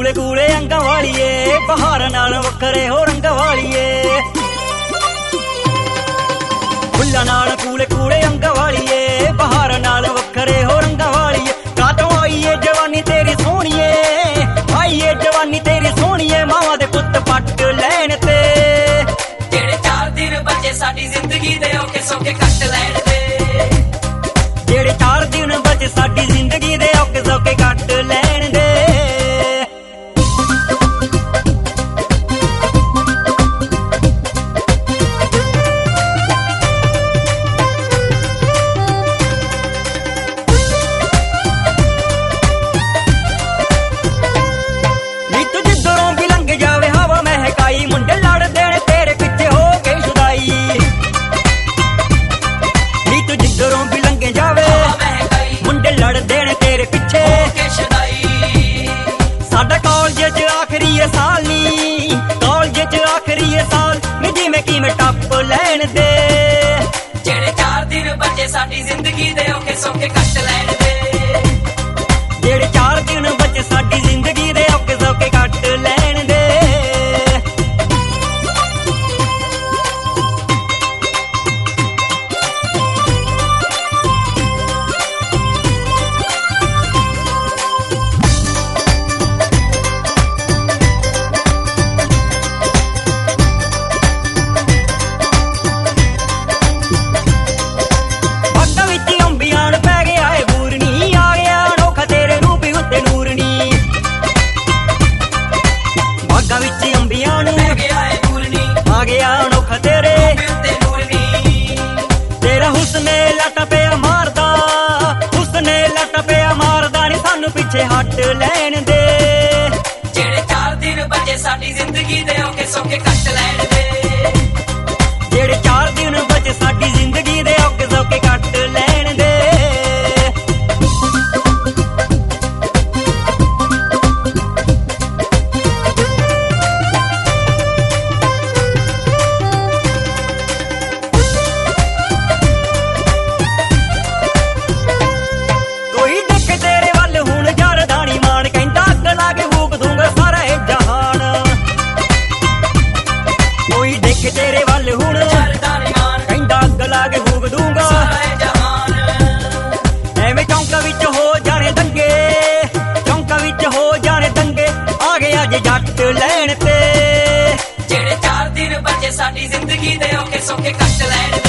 ਕੂਲੇ ਕੂਲੇ ਅੰਗਾਂ ਵਾਲੀਏ, ਬਹਾਰ ਨਾਲ ਵੱਖਰੇ ਹੋ ਰੰਗਾਂ ਵਾਲੀਏ। ਫੁੱਲਾਂ ਨਾਲ ਕੂਲੇ ਕੂਲੇ ਅੰਗਾਂ ਵਾਲੀਏ, ਬਹਾਰ ਨਾਲ ਵੱਖਰੇ ਹੋ ਰੰਗਾਂ ਵਾਲੀਏ। ਕਾਤੋਂ ਆਈਏ ਜਵਾਨੀ ਤੇਰੀ ਸੋਹਣੀਏ, ਆਈਏ ਜਵਾਨੀ ਤੇਰੀ ਸੋਹਣੀਏ, ਮਾਵਾਂ ਦੇ ਪੁੱਤ ਪੱਟ ਲੈਣ ਤੇ। ਜਿਹੜੇ 4 ਦਿਨ ਬਚੇ ਸਾਡੀ ਜ਼ਿੰਦਗੀ ਦੇ ਔਖੇ ਸੌਖੇ ਕੱਟ ਲੈਣ ਦੇ। ਜਿਹੜੇ 4 ਦਿਨ ਬਚੇ ਸਾਡੀ ਜ਼ਿੰਦਗੀ ਦੇ ਔਖੇ ਸੌਖੇ ਕੱਟ ਲੈਣ ਦੇ। ਮੁੰਡੇ ਲੜਦੇ ਨੇ ਤੇਰੇ ਪਿੱਛੇ ਹੋ ਕੇ ਸ਼ੁਦਾਈ, ਨੀ ਤੂੰ ਜਿੱਧਰੋਂ ਵੀ ਲੰਘੇ ਜਾਵੇ ਮੁੰਡੇ ਲੜਦੇ ਨੇ ਤੇਰੇ ਪਿੱਛੇ ਹੋ ਕੇ ਸ਼ੁਦਾਈ। ਸਾਡਾ ਕਾਲਜ 'ਚ ਆਖਰੀ ਸਾਲ ਨੀ, ਕਾਲਜ 'ਚ ਆਖਰੀ ਸਾਲ ਨੀ, ਜਿਵੇਂ ਕਿਵੇਂ ਟੱਪ ਲੈਣ ਦੇ। ਜਿਹੜੇ 4 ਦਿਨ ਬਚੇ ਸਾਡੀ ਜ਼ਿੰਦਗੀ ਦੇ ਔਖੇ ਸੌਖੇ ਕੱਟ ਲੈਣ ਦੇ। ਜਿਹੜੇ 4 ਦਿਨ ਬਚੇ ਸਾਡੀ ਜ਼ਿੰਦਗੀ ਦੇ ਔਖੇ ਸੌਖੇ ਕੱਟ ਲੈਣ ਦੇ। ਆ ਗਿਆ ਅਨੋਖਾ ਤੇਰੇ ਤੇਰਾ ਹੁਸਨੇ ਲੱਟ ਪਿਆ ਮਾਰਦਾ, ਹੁਸਨੇ ਲੱਟ ਪਿਆ ਮਾਰਦਾ ਨੀ, ਸਾਨੂੰ ਪਿੱਛੇ ਹੱਟ ਲੈਣ ਦੇ। ਜਿਹੜੇ 4 ਦਿਨ ਬਚੇ ਸਾਡੀ ਜ਼ਿੰਦਗੀ ਦੇ ਔਖੇ ਸੌਖੇ ਕੱਟ ਲੈਣ ਦੇ। ਜਿਹੜੇ 4 ਦਿਨ ਬਚੇ ਸਾਡੀ ਜ਼ਿੰਦਗੀ ਦੇ ਔਖੇ ਸੌਖੇ ਕੱਟ ਲੈਣ ਦੇ। ਤੇਰੇ ਵੱਲ ਹੁਣ ਕਹਿੰਦਾ ਅੱਗ ਲਾ ਕੇ ਫੂਕ ਦੂੰਗਾ ਸਾਰਾ ਜਹਾਨ। ਐਵੇਂ ਚੌਂਕਾਂ ਵਿੱਚ ਹੋ ਜਾਣੇ ਦੰਗੇ, ਚੌਂਕਾਂ ਵਿੱਚ ਹੋ ਜਾਣੇ ਦੰਗੇ, ਆ ਗਿਆ ਜੇ ਜੱਟ ਲੈਣ ਤੇ। ਜਿਹੜੇ 4 ਦਿਨ ਬਚੇ ਸਾਡੀ ਜ਼ਿੰਦਗੀ ਦੇ ਔਖੇ ਸੌਖੇ ਕੱਟ ਲੈਣ।